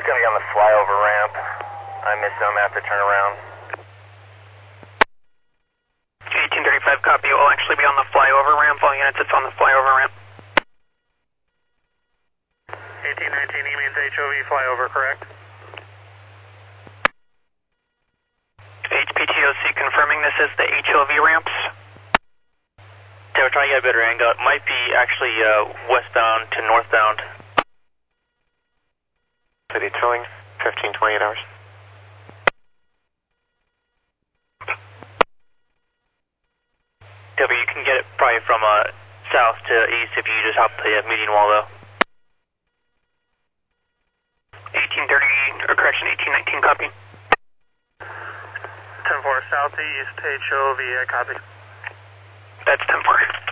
gonna be on the flyover ramp. I missed them after turnaround. 1835 copy, will actually be on the flyover ramp. All units, it's on the flyover ramp. 1819, he means HOV flyover, correct? HPTOC confirming this is the HOV ramps. Yeah, we're trying to get a better angle. It might be actually westbound to northbound. City towing, 1528 hours. W, you can get it probably from south to east if you just hop the median wall though. 1830, or correction, 1819 copy. 10-4 southeast, HOV, copy. That's 10-4.